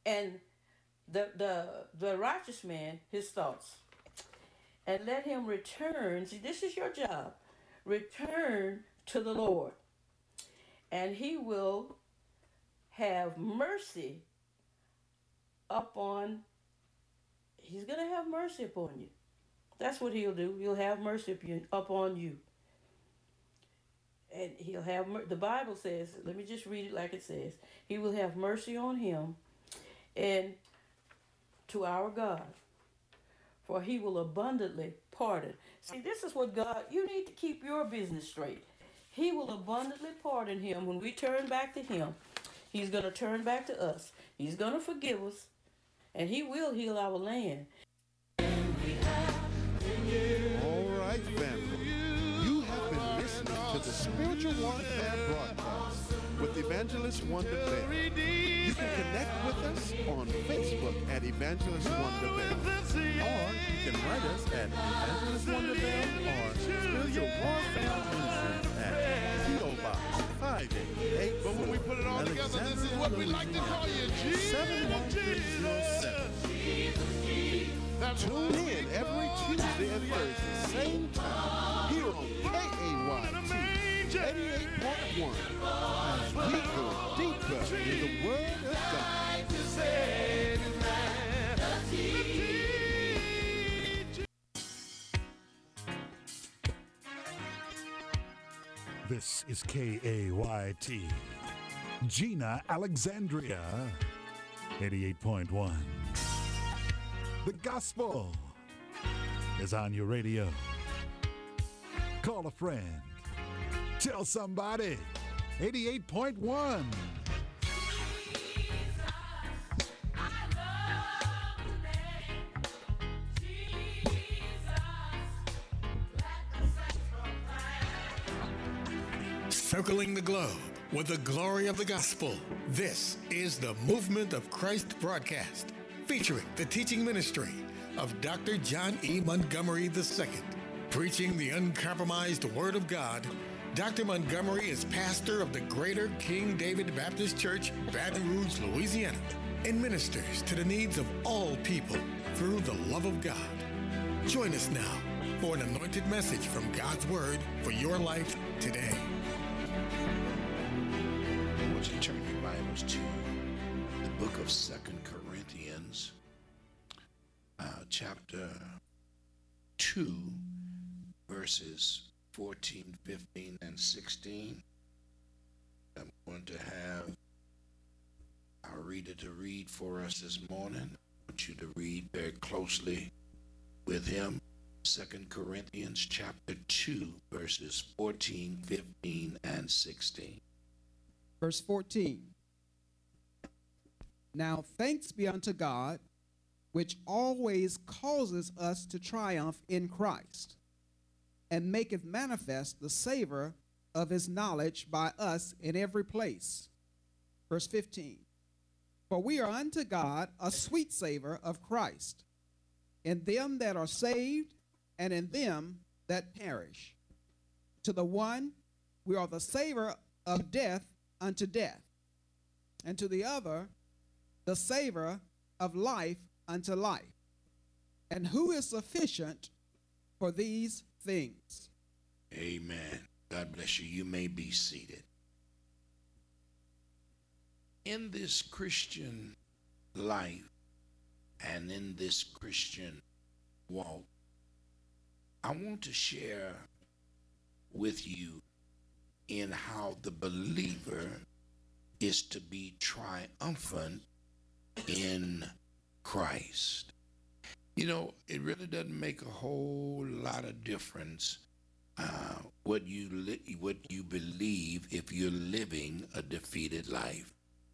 and the righteous man his thoughts, and let him return. See, this is your job. Return to the Lord, and He will have mercy upon. He's gonna have mercy upon you. That's what He'll do. He'll have mercy upon you, and He'll have. The Bible says. Let me just read it like it says. He will have mercy on him, and to our God, for He will abundantly pardon. See, this is what God, you need to keep your business straight. He will abundantly pardon him when we turn back to Him. He's going to turn back to us. He's going to forgive us, and He will heal our land. All right, family. You have been listening to the Spiritual Warfare Broadcast with Evangelist Wonder Bell. You can connect with us on Facebook at Evangelist Wonder Bell. Or you can write us at Evangelist Wonder Bell or Spiritual Warfare Ministries at P.O. Box 588. But when we put it all together, this is what we like to call you, Jesus. 71307. Tune in every Tuesday and Thursday, same time, here on KAYT 88.1, as we go deeper in the Word of God. This is KAYT, Gina, Alexandria, 88.1. The gospel is on your radio. Call a friend. Tell somebody. 88.1. Circling the globe with the glory of the gospel. This is the Movement of Christ broadcast, featuring the teaching ministry of Dr. John E. Montgomery II. Preaching the uncompromised Word of God, Dr. Montgomery is pastor of the Greater King David Baptist Church, Baton Rouge, Louisiana, and ministers to the needs of all people through the love of God. Join us now for an anointed message from God's Word for your life today. I want you to turn your Bibles to the book of 2 Corinthians, chapter 2, verses 14, 15, and 16. I'm going to have our reader to read for us this morning. I want you to read very closely with him. 2 Corinthians chapter 2, verses 14, 15, and 16. Verse 14. Now thanks be unto God, which always causes us to triumph in Christ, and maketh manifest the savor of his knowledge by us in every place. Verse 15. For we are unto God a sweet savor of Christ, in them that are saved, and in them that perish. To the one we are the savor of death unto death, and to the other the savor of life unto life. And who is sufficient for these things? Amen. God bless you. You may be seated. In this Christian life and in this Christian walk, I want to share with you in how the believer is to be triumphant in Christ. You know, it really doesn't make a whole lot of difference what you believe if you're living a defeated life.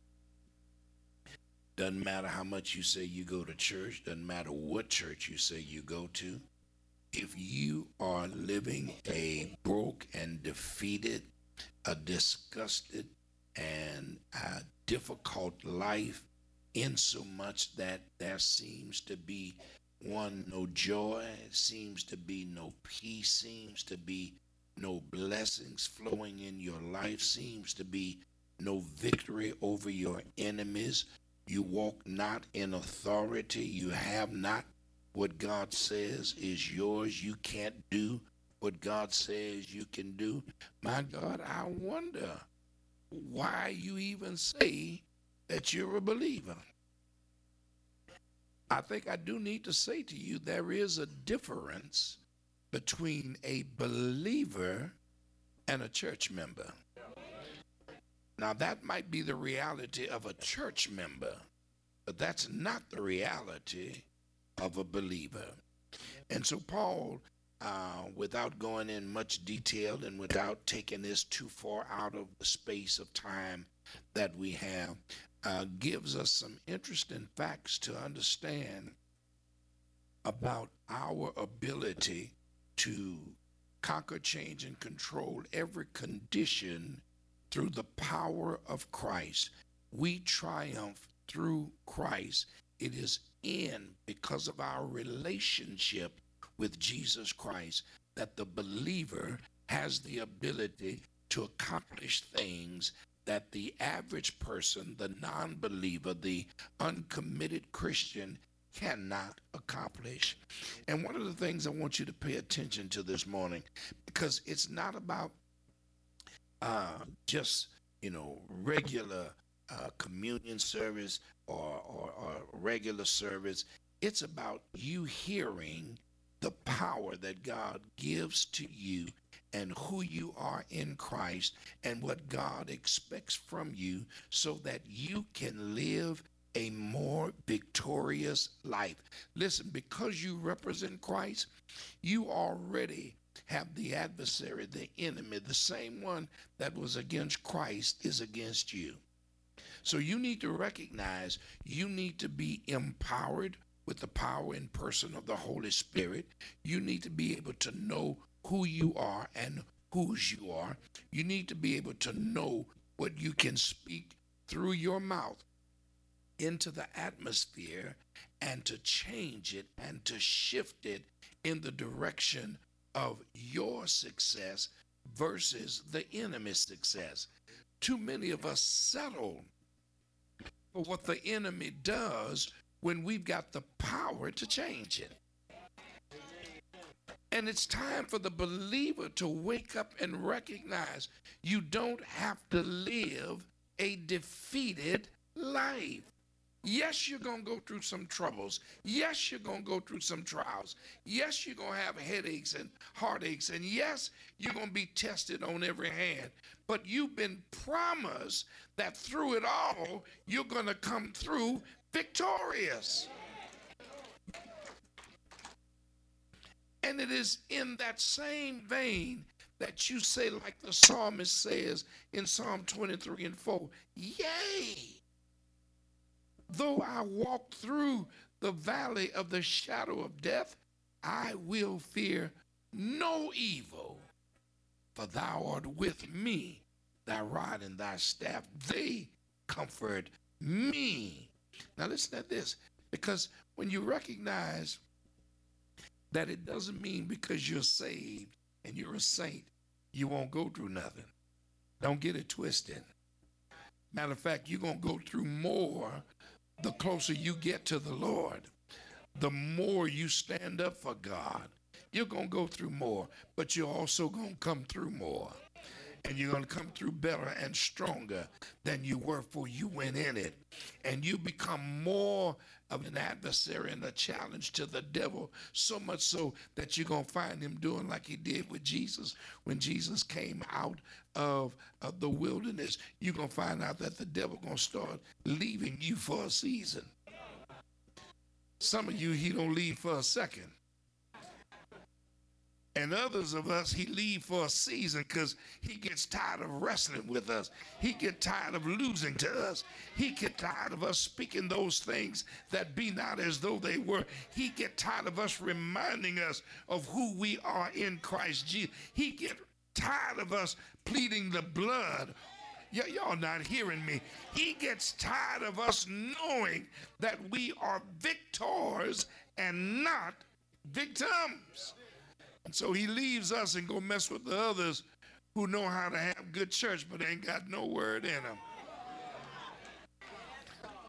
Doesn't matter how much you say you go to church, doesn't matter what church you say you go to. If you are living a broke and defeated, a disgusted and a difficult life, in so much that there seems to be no joy, seems to be no peace, seems to be no blessings flowing in your life, seems to be no victory over your enemies, You walk not in authority. You have not what God says is yours. You can't do what God says you can do. My God, I wonder why you even say that you're a believer. I think I do need to say to you there is a difference between a believer and a church member. Now, that might be the reality of a church member, but that's not the reality of a believer. And so Paul, without going in much detail and without taking this too far out of the space of time that we have, gives us some interesting facts to understand about our ability to conquer, change, and control every condition through the power of Christ. We triumph through Christ. It is because of our relationship with Jesus Christ that the believer has the ability to accomplish things that the average person, the non-believer, the uncommitted Christian cannot accomplish. And one of the things I want you to pay attention to this morning, because it's not about just, regular communion service or regular service. It's about you hearing the power that God gives to you and who you are in Christ and what God expects from you so that you can live a more victorious life. Listen, because you represent Christ, you already have the adversary, the enemy, the same one that was against Christ is against you. So you need to recognize you need to be empowered with the power and person of the Holy Spirit. You need to be able to know who you are and whose you are. You need to be able to know what you can speak through your mouth into the atmosphere and to change it and to shift it in the direction of your success versus the enemy's success. Too many of us settle for what the enemy does when we've got the power to change it. And it's time for the believer to wake up and recognize you don't have to live a defeated life. Yes, you're going to go through some troubles. Yes, you're going to go through some trials. Yes, you're going to have headaches and heartaches. And yes, you're going to be tested on every hand. But you've been promised that through it all, you're going to come through victorious. And it is in that same vein that you say, like the psalmist says in Psalm 23:4, yea, though I walk through the valley of the shadow of death, I will fear no evil, for thou art with me. Thy rod and thy staff, they comfort me. Now listen to this, because when you recognize that it doesn't mean because you're saved and you're a saint, you won't go through nothing. Don't get it twisted. Matter of fact, you're going to go through more the closer you get to the Lord. The more you stand up for God, you're going to go through more, but you're also going to come through more. And you're going to come through better and stronger than you were before you went in it. And you become more of an adversary and a challenge to the devil, so much so that you're going to find him doing like he did with Jesus when Jesus came out of the wilderness. You're going to find out that the devil going to start leaving you for a season. Some of you, he don't leave for a second. And others of us, he leave for a season because he gets tired of wrestling with us. He get tired of losing to us. He get tired of us speaking those things that be not as though they were. He get tired of us reminding us of who we are in Christ Jesus. He get tired of us pleading the blood. Y'all not hearing me. He gets tired of us knowing that we are victors and not victims. And so he leaves us and go mess with the others who know how to have good church but ain't got no word in them.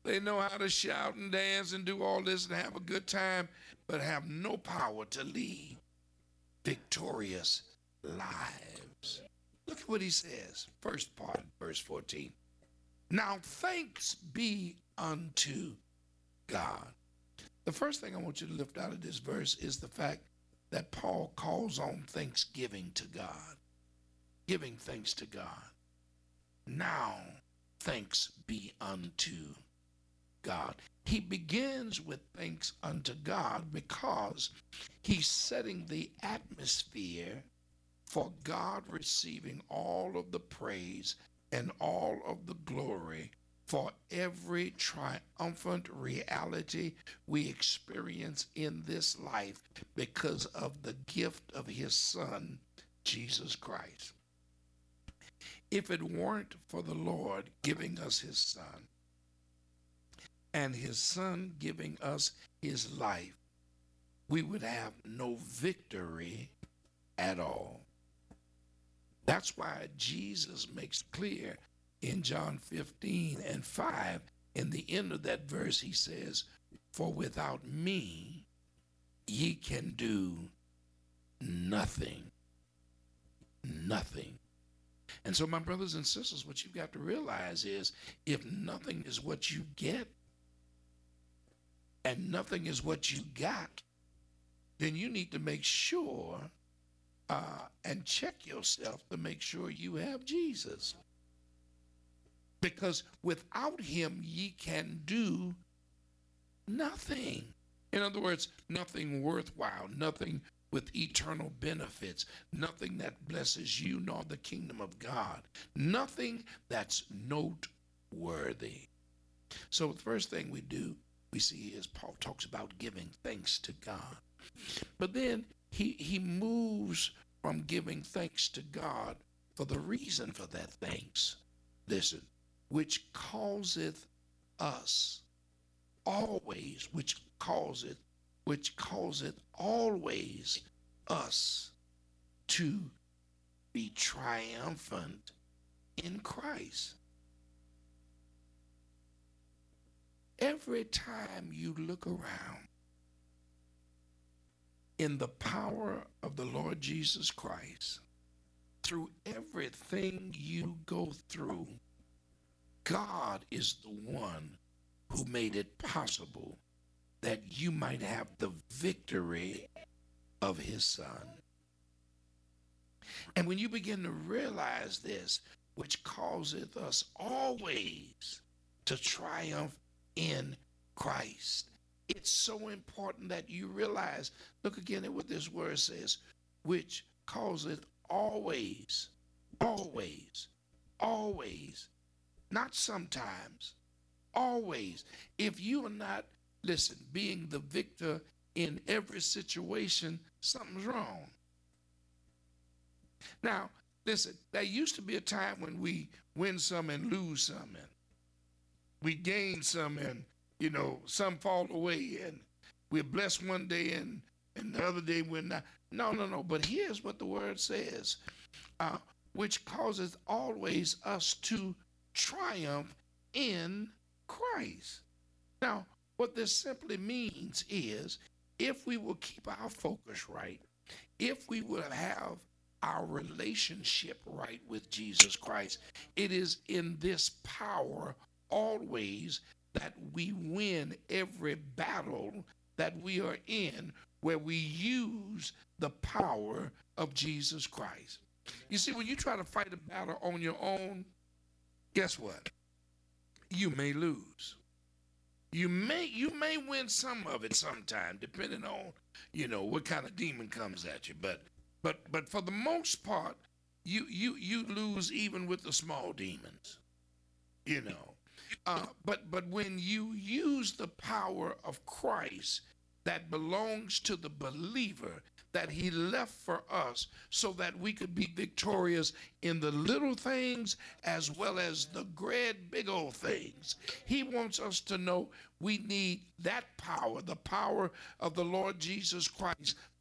They know how to shout and dance and do all this and have a good time, but have no power to lead victorious lives. Look at what he says. First part, verse 14. Now thanks be unto God. The first thing I want you to lift out of this verse is the fact that Paul calls on thanksgiving to God. Giving thanks to God. Now thanks be unto God. He begins with thanks unto God because he's setting the atmosphere for God receiving all of the praise and all of the glory for every triumphant reality we experience in this life because of the gift of his Son, Jesus Christ. If it weren't for the Lord giving us his Son, and his Son giving us his life, we would have no victory at all. That's why Jesus makes clear in John 15:5, in the end of that verse, he says, for without me, ye can do nothing. Nothing. And so, my brothers and sisters, what you've got to realize is if nothing is what you get and nothing is what you got, then you need to make sure and check yourself to make sure you have Jesus. Because without him, ye can do nothing. In other words, nothing worthwhile, nothing with eternal benefits, nothing that blesses you nor the kingdom of God, nothing that's noteworthy. So the first thing we see is Paul talks about giving thanks to God. But then he moves from giving thanks to God for the reason for that thanks. Listen, which causeth us always, which causeth always us to be triumphant in Christ. Every time you look around in the power of the Lord Jesus Christ, through everything you go through, God is the one who made it possible that you might have the victory of his Son. And when you begin to realize this, which causeth us always to triumph in Christ, it's so important that you realize, look again at what this word says, which causeth always, always, always, not sometimes, always. If you are not, listen, being the victor in every situation, something's wrong. Now, listen, there used to be a time when we win some and lose some, and we gain some and, some fall away, and we're blessed one day and the other day we're not. No. But here's what the word says, which causes always us to triumph in Christ. Now, what this simply means is if we will keep our focus right, if we will have our relationship right with Jesus Christ, it is in this power always that we win every battle that we are in, where we use the power of Jesus Christ. You see, when you try to fight a battle on your own, guess what? You may lose. You may win some of it sometime, depending on, what kind of demon comes at you. But for the most part, you lose even with the small demons. But when you use the power of Christ that belongs to the believer, that he left for us so that we could be victorious in the little things as well as the great big old things. He wants us to know we need that power, the power of the Lord Jesus Christ,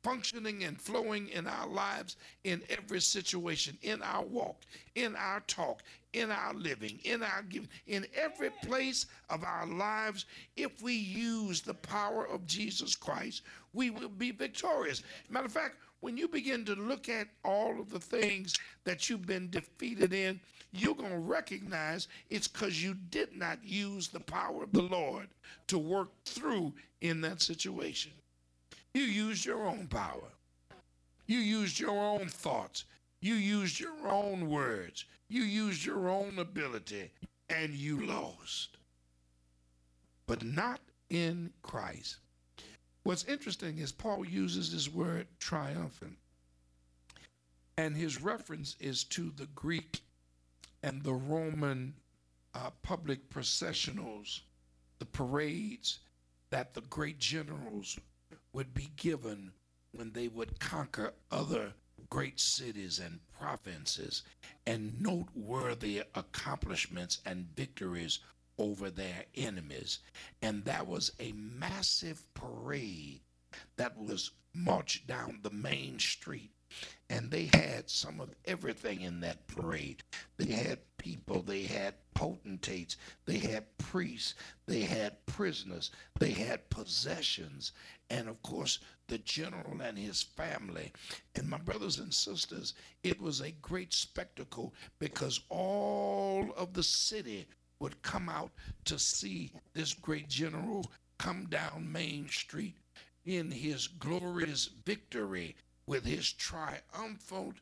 functioning and flowing in our lives in every situation, in our walk, in our talk, in our living, in our giving, in every place of our lives. If we use the power of Jesus Christ, we will be victorious. Matter of fact, when you begin to look at all of the things that you've been defeated in, you're going to recognize it's because you did not use the power of the Lord to work through in that situation. You used your own power. You used your own thoughts. You used your own words. You used your own ability, and you lost. But not in Christ. What's interesting is Paul uses this word triumphant, and his reference is to the Greek and the Roman public processionals, the parades that the great generals would be given when they would conquer other great cities and provinces and noteworthy accomplishments and victories over their enemies. And that was a massive parade that was marched down the main street. And they had some of everything in that parade. They had people, they had potentates, they had priests, they had prisoners, they had possessions, and of course, the general and his family. And my brothers and sisters, it was a great spectacle because all of the city would come out to see this great general come down Main Street in his glorious victory with his triumphant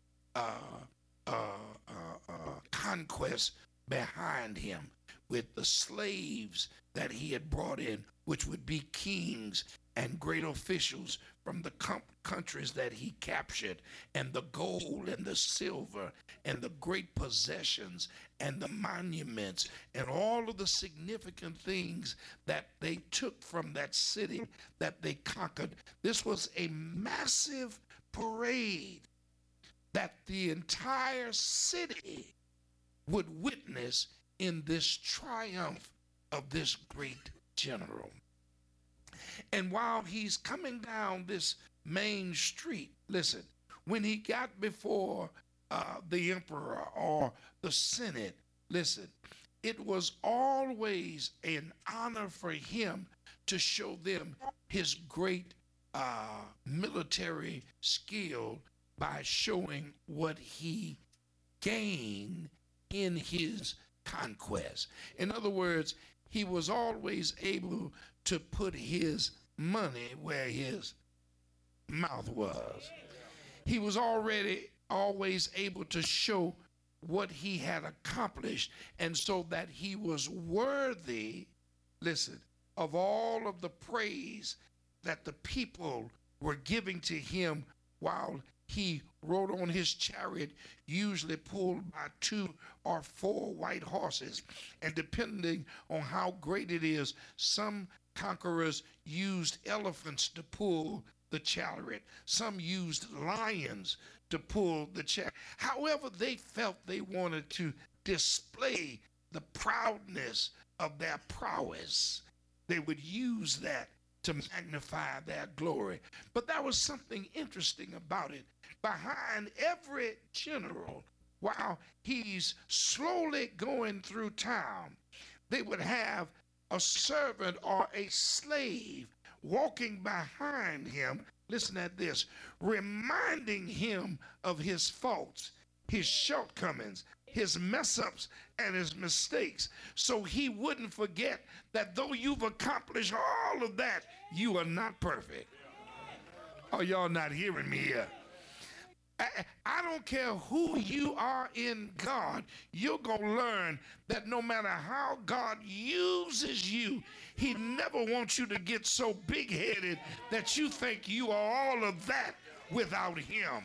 conquest behind him, with the slaves that he had brought in, which would be kings and great officials from the countries that he captured, and the gold and the silver and the great possessions and the monuments and all of the significant things that they took from that city that they conquered. This was a massive parade that the entire city would witness in this triumph of this great general. And while he's coming down this main street, listen, when he got before the emperor or the senate, listen, it was always an honor for him to show them his great military skill by showing what he gained in his conquest. In other words, he was always able to put his money where his mouth was. He was always able to show what he had accomplished, and so that he was worthy, listen, of all of the praise that the people were giving to him while he rode on his chariot, usually pulled by 2 or 4 white horses. And depending on how great it is, some conquerors used elephants to pull the chariot. Some used lions to pull the chariot. However they felt they wanted to display the proudness of their prowess, they would use that to magnify their glory. But there was something interesting about it. Behind every general, while he's slowly going through town, they would have a servant or a slave walking behind him, listen at this, reminding him of his faults, his shortcomings, his mess ups, and his mistakes, so he wouldn't forget that though you've accomplished all of that, you are not perfect. Oh, y'all not hearing me here. I don't care who you are in God, you're going to learn that no matter how God uses you, he never wants you to get so big-headed that you think you are all of that without him.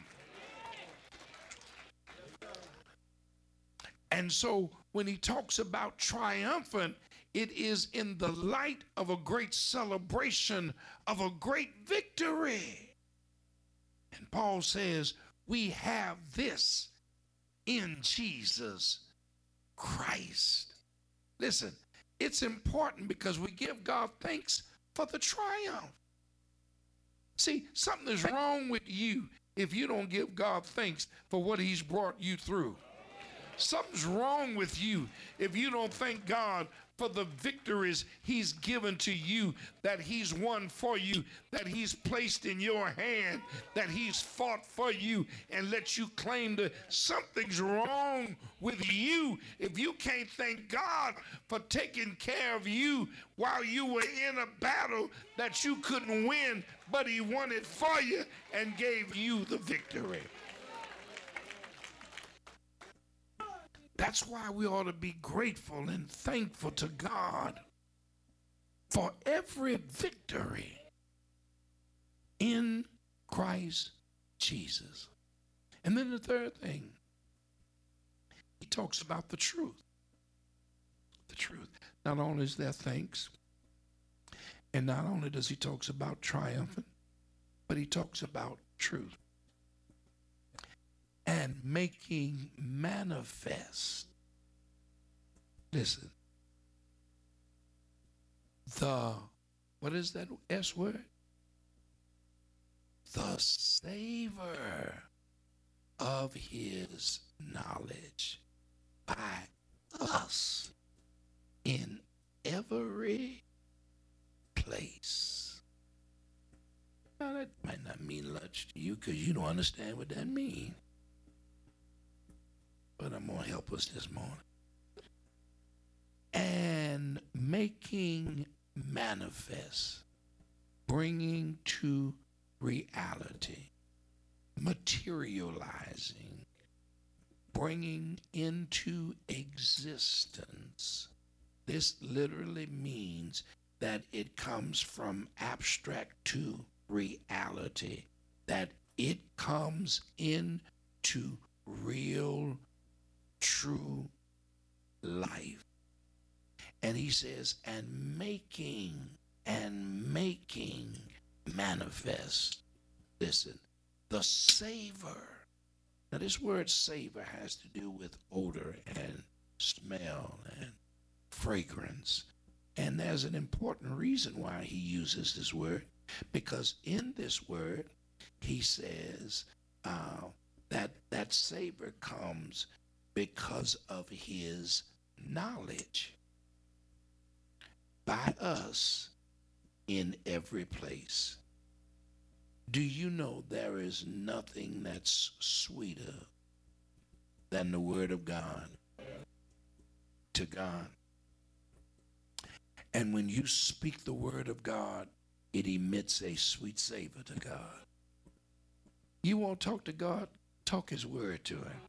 And so when he talks about triumphant, it is in the light of a great celebration of a great victory. And Paul says, we have this in Jesus Christ. Listen, it's important because we give God thanks for the triumph. See, something is wrong with you if you don't give God thanks for what he's brought you through. Something's wrong with you if you don't thank God for the victories he's given to you, that he's won for you, that he's placed in your hand, that he's fought for you and let you claim to. Something's wrong with you if you can't thank God for taking care of you while you were in a battle that you couldn't win, but he won it for you and gave you the victory. That's why we ought to be grateful and thankful to God for every victory in Christ Jesus. And then the third thing, he talks about the truth. The truth. Not only is there thanks, and not only does he talks about triumphant, but he talks about truth. And making manifest, listen, what is that S word? The savor of his knowledge by us in every place. Now that might not mean much to you because you don't understand what that means. But I'm going to help us this morning. And making manifest, bringing to reality, materializing, bringing into existence. This literally means that it comes from abstract to reality, that it comes into real true life. And he says, and making manifest, listen, the savor. Now this word savor has to do with odor and smell and fragrance. And there's an important reason why he uses this word, because in this word, he says that savor comes because of his knowledge by us in every place. Do you know there is nothing that's sweeter than the word of God to God? And when you speak the word of God, it emits a sweet savor to God. You won't talk to God, talk his word to him.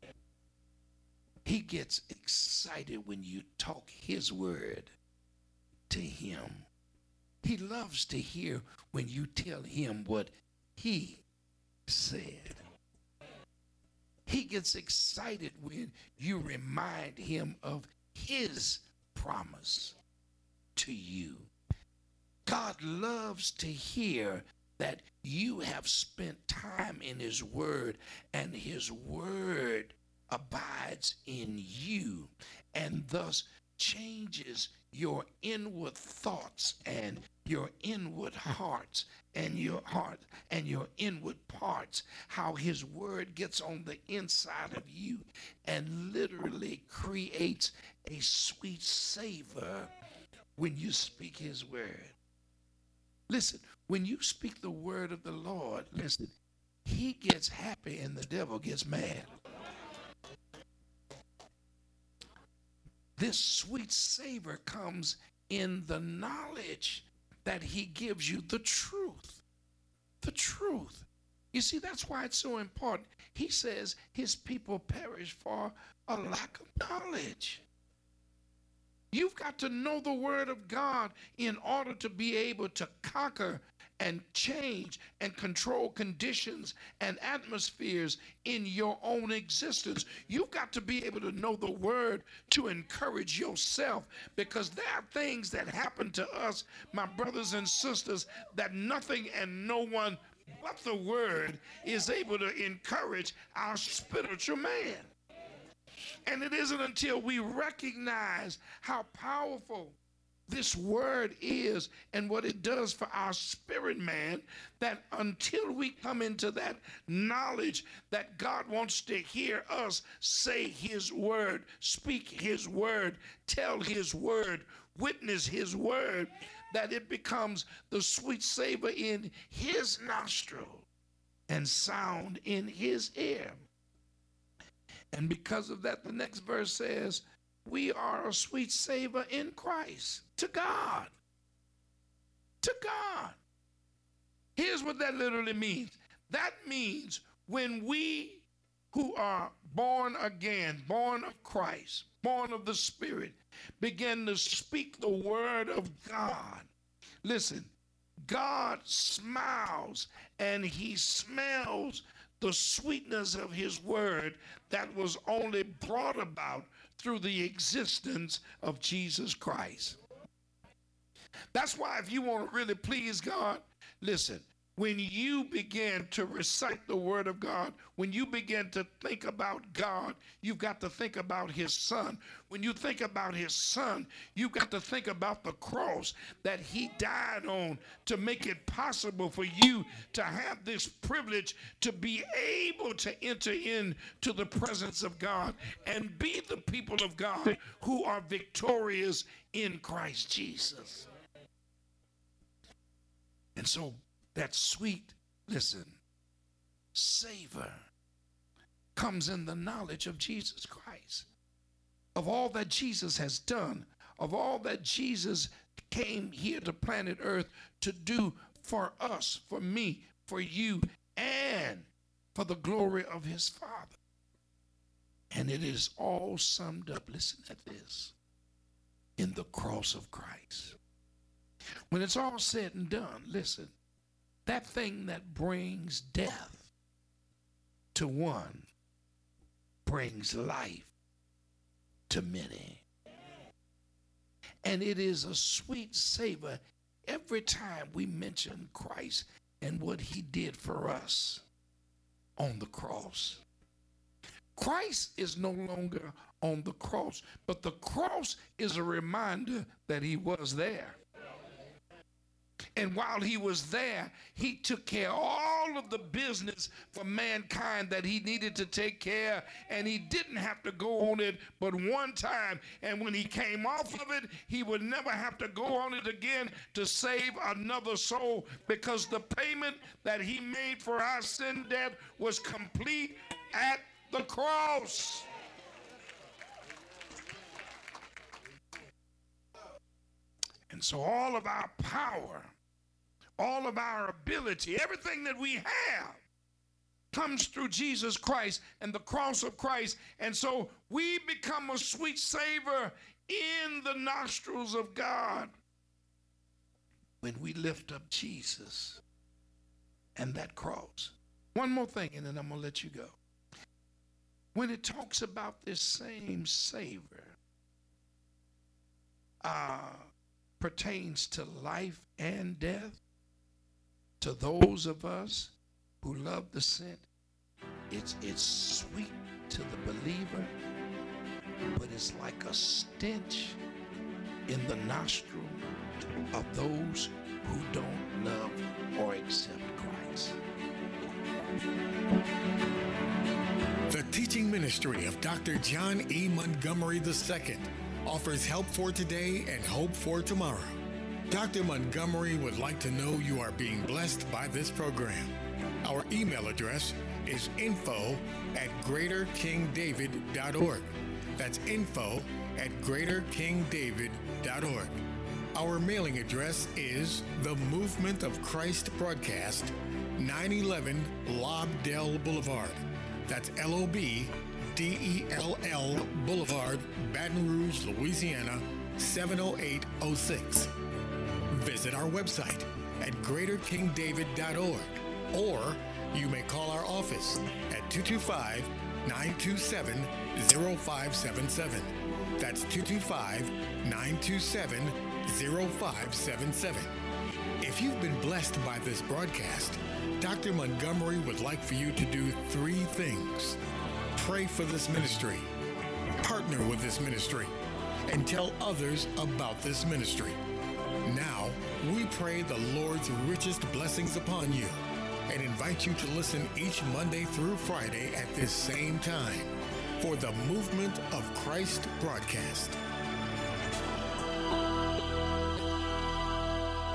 He gets excited when you talk his word to him. He loves to hear when you tell him what he said. He gets excited when you remind him of his promise to you. God loves to hear that you have spent time in his word and his word abides in you and thus changes your inward thoughts and your inward hearts and your heart and your inward parts, how his word gets on the inside of you and literally creates a sweet savor when you speak his word. Listen, when you speak the word of the Lord, listen, he gets happy and the devil gets mad. This sweet savor comes in the knowledge that he gives you the truth. The truth. You see, that's why it's so important. He says his people perish for a lack of knowledge. You've got to know the word of God in order to be able to conquer and change and control conditions and atmospheres in your own existence. You've got to be able to know the word to encourage yourself, because there are things that happen to us, my brothers and sisters, that nothing and no one but the word is able to encourage our spiritual man. And it isn't until we recognize how powerful this word is and what it does for our spirit man, that until we come into that knowledge that God wants to hear us say his word, speak his word, tell his word, witness his word, that it becomes the sweet savor in his nostril and sound in his ear. And because of that, the next verse says, we are a sweet savor in Christ to God. To God. Here's what that literally means. That means when we who are born again, born of Christ, born of the Spirit, begin to speak the word of God. Listen, God smiles and he smells the sweetness of his word that was only brought about through the existence of Jesus Christ. That's why if you want to really please God, listen, when you begin to recite the word of God, when you begin to think about God, you've got to think about his son. When you think about his son, you've got to think about the cross that he died on to make it possible for you to have this privilege to be able to enter into the presence of God and be the people of God who are victorious in Christ Jesus. And so that sweet, listen, savor comes in the knowledge of Jesus Christ, of all that Jesus has done, of all that Jesus came here to planet Earth to do for us, for me, for you, and for the glory of his Father. And it is all summed up, listen at this, in the cross of Christ. When it's all said and done, listen, that thing that brings death to one brings life to many. And it is a sweet savor every time we mention Christ and what he did for us on the cross. Christ is no longer on the cross, but the cross is a reminder that he was there. And while he was there, he took care of all of the business for mankind that he needed to take care of, and he didn't have to go on it but one time. And when he came off of it, he would never have to go on it again to save another soul, because the payment that he made for our sin debt was complete at the cross. And so all of our power, all of our ability, everything that we have comes through Jesus Christ and the cross of Christ. And so we become a sweet savor in the nostrils of God when we lift up Jesus and that cross. One more thing, and then I'm going to let you go. When it talks about this same savor, pertains to life and death, to those of us who love the scent. It's sweet to the believer, but it's like a stench in the nostril of those who don't love or accept Christ. The teaching ministry of Dr. John E. Montgomery II offers help for today and hope for tomorrow. Dr. Montgomery would like to know you are being blessed by this program. Our email address is info@greaterkingdavid.org. That's info@greaterkingdavid.org. Our mailing address is The Movement of Christ Broadcast, 911 Lobdell Boulevard. That's LOBDELL Boulevard, Baton Rouge, Louisiana, 70806. Visit our website at greaterkingdavid.org, or you may call our office at 225-927-0577. That's 225-927-0577. If you've been blessed by this broadcast, Dr. Montgomery would like for you to do 3 things. Pray for this ministry, partner with this ministry, and tell others about this ministry. Now, we pray the Lord's richest blessings upon you and invite you to listen each Monday through Friday at this same time for the Movement of Christ broadcast.